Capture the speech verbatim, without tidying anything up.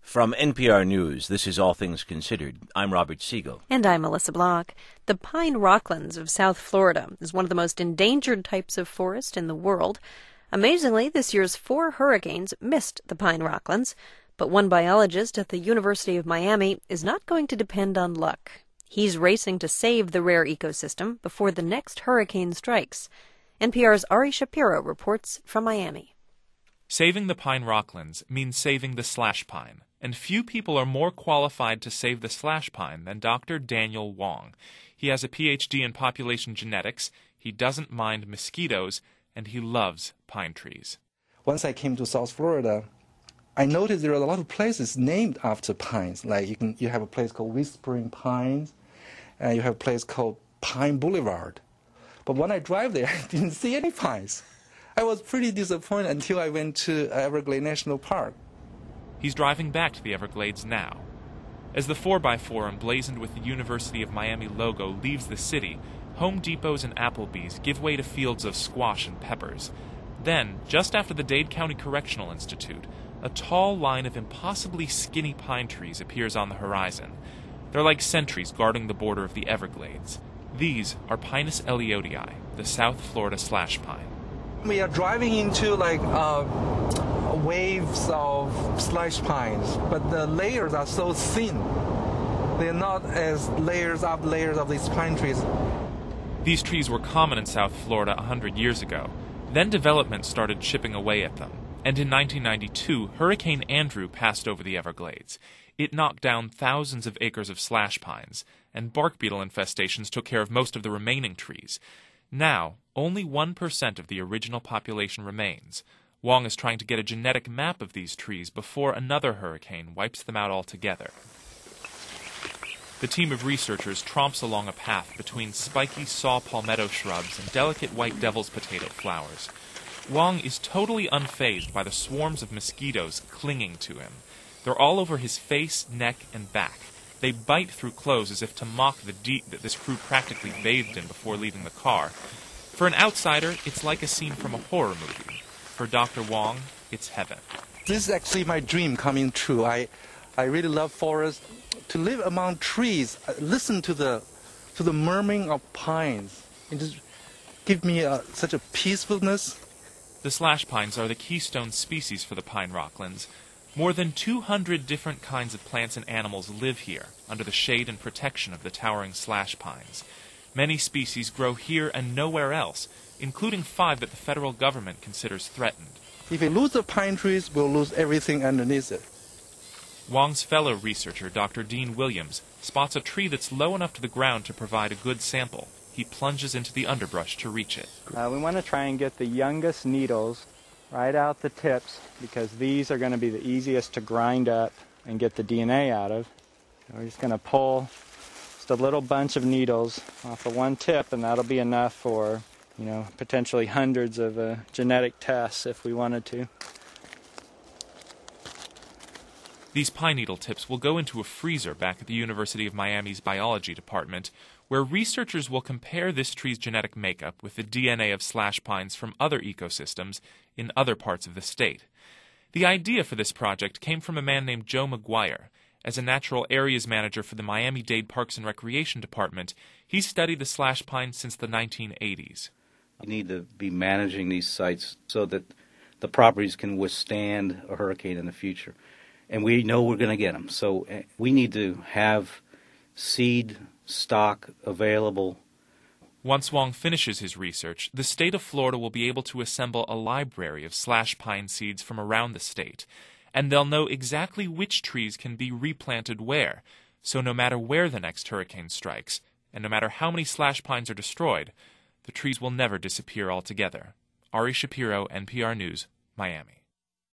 From N P R News, this is All Things Considered. I'm Robert Siegel. And I'm Melissa Block. The pine rocklands of South Florida is one of the most endangered types of forest in the world. Amazingly, this year's four hurricanes missed the pine rocklands, but one biologist at the University of Miami is not going to depend on luck. He's racing to save the rare ecosystem before the next hurricane strikes. N P R's Ari Shapiro reports from Miami. Saving the pine rocklands means saving the slash pine, and few people are more qualified to save the slash pine than Doctor Daniel Wong. He has a P H D in population genetics, he doesn't mind mosquitoes, and he loves pine trees. Once I came to South Florida, I noticed there are a lot of places named after pines. Like you can, you have a place called Whispering Pines, and you have a place called Pine Boulevard. But when I drive there, I didn't see any pines. I was pretty disappointed until I went to Everglades National Park. He's driving back to the Everglades now. As the four by four emblazoned with the University of Miami logo leaves the city, Home Depots and Applebee's give way to fields of squash and peppers. Then, just after the Dade County Correctional Institute, a tall line of impossibly skinny pine trees appears on the horizon. They're like sentries guarding the border of the Everglades. These are Pinus ellioti, the South Florida slash pine. We are driving into like uh, waves of slash pines, but the layers are so thin. They're not as layers up layers of these pine trees. These trees were common in South Florida a hundred years ago. Then development started chipping away at them. And in nineteen ninety-two, Hurricane Andrew passed over the Everglades. It knocked down thousands of acres of slash pines, and bark beetle infestations took care of most of the remaining trees. Now, only one percent of the original population remains. Wong is trying to get a genetic map of these trees before another hurricane wipes them out altogether. The team of researchers tromps along a path between spiky saw palmetto shrubs and delicate white devil's potato flowers. Wong is totally unfazed by the swarms of mosquitoes clinging to him. They're all over his face, neck, and back. They bite through clothes as if to mock the deet that this crew practically bathed in before leaving the car. For an outsider, it's like a scene from a horror movie. For Doctor Wong, it's heaven. This is actually my dream coming true. I, I really love forests. To live among trees, listen to the, to the murmuring of pines. It just gives me uh, such a peacefulness. The slash pines are the keystone species for the pine rocklands. More than two hundred different kinds of plants and animals live here, under the shade and protection of the towering slash pines. Many species grow here and nowhere else, including five that the federal government considers threatened. If we lose the pine trees, we'll lose everything underneath it. Wong's fellow researcher, Doctor Dean Williams, spots a tree that's low enough to the ground to provide a good sample. He plunges into the underbrush to reach it. Uh, we want to try and get the youngest needles right out the tips, because these are going to be the easiest to grind up and get the D N A out of. So we're just going to pull just a little bunch of needles off of one tip, and that'll be enough for, you know, potentially hundreds of uh, genetic tests if we wanted to. These pine needle tips will go into a freezer back at the University of Miami's biology department, where researchers will compare this tree's genetic makeup with the D N A of slash pines from other ecosystems in other parts of the state. The idea for this project came from a man named Joe McGuire. As a natural areas manager for the Miami-Dade Parks and Recreation Department, he's studied the slash pine since the nineteen eighties. We need to be managing these sites so that the properties can withstand a hurricane in the future. And we know we're going to get them. So we need to have seed stock available. Once Wong finishes his research, the state of Florida will be able to assemble a library of slash pine seeds from around the state, and they'll know exactly which trees can be replanted where. So no matter where the next hurricane strikes, and no matter how many slash pines are destroyed, the trees will never disappear altogether. Ari Shapiro, N P R News, Miami.